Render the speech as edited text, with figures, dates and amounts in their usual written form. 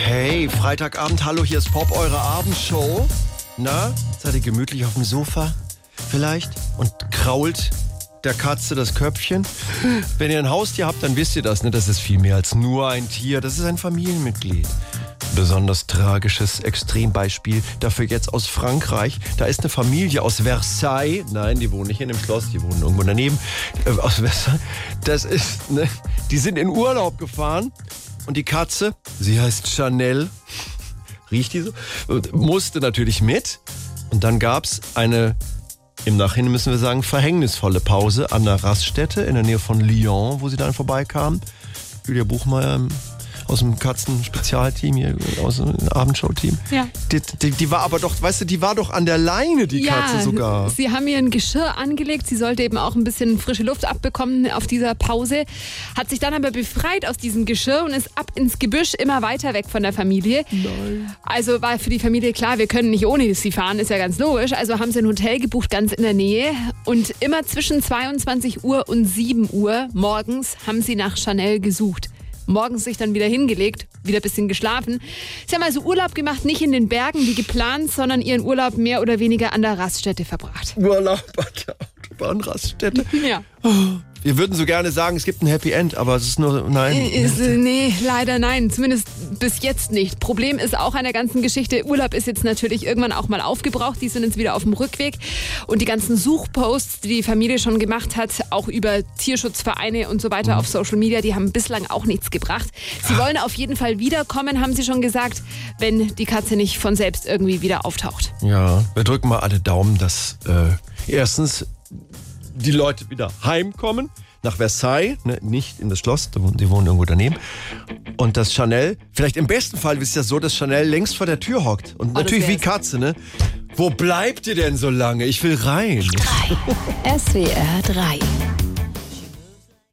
Hey, Freitagabend, hallo, hier ist Pop, eure Abendshow. Na, seid ihr gemütlich auf dem Sofa vielleicht und krault der Katze das Köpfchen? Wenn ihr ein Haustier habt, dann wisst ihr das, ne? Das ist viel mehr als nur ein Tier, das ist ein Familienmitglied. Besonders tragisches Extrembeispiel dafür jetzt aus Frankreich. Da ist eine Familie aus Versailles. Nein, die wohnen nicht in dem Schloss, die wohnen irgendwo daneben. Aus Versailles. Das ist, ne? Die sind in Urlaub gefahren und die Katze, sie heißt Chanel, riecht die so, musste natürlich mit. Und dann gab's eine, im Nachhinein müssen wir sagen, verhängnisvolle Pause an der Raststätte in der Nähe von Lyon, wo sie dann vorbeikam. Julia Buchmeier aus dem Katzen-Spezialteam hier, aus dem Abendshow-Team. Ja. Die war aber doch, weißt du, die war doch an der Leine, die Katze sogar. Sie haben ihr ein Geschirr angelegt. Sie sollte eben auch ein bisschen frische Luft abbekommen auf dieser Pause. Hat sich dann aber befreit aus diesem Geschirr und ist ab ins Gebüsch, immer weiter weg von der Familie. Nein. Also war für die Familie klar, wir können nicht ohne sie fahren, ist ja ganz logisch. Also haben sie ein Hotel gebucht, ganz in der Nähe. Und immer zwischen 22 Uhr und 7 Uhr morgens haben sie nach Chanel gesucht. Morgens sich dann wieder hingelegt, wieder ein bisschen geschlafen. Sie haben also Urlaub gemacht, nicht in den Bergen wie geplant, sondern ihren Urlaub mehr oder weniger an der Raststätte verbracht. Urlaub an der Autobahnraststätte. Ja. Wir würden so gerne sagen, es gibt ein Happy End, aber es ist nur, nein. Nee, leider nein. Zumindest bis jetzt nicht. Problem ist auch an der ganzen Geschichte, Urlaub ist jetzt natürlich irgendwann auch mal aufgebraucht. Die sind jetzt wieder auf dem Rückweg. Und die ganzen Suchposts, die die Familie schon gemacht hat, auch über Tierschutzvereine und so weiter auf Social Media, die haben bislang auch nichts gebracht. Sie wollen auf jeden Fall wiederkommen, haben sie schon gesagt, wenn die Katze nicht von selbst irgendwie wieder auftaucht. Ja, wir drücken mal alle Daumen, dass erstens die Leute wieder heimkommen, nach Versailles, ne, nicht in das Schloss, die wohnen irgendwo daneben. Und dass Chanel, vielleicht im besten Fall ist es ja so, dass Chanel längst vor der Tür hockt. Und natürlich wie Katze, ne? Wo bleibt ihr denn so lange? Ich will rein. 3. SWR 3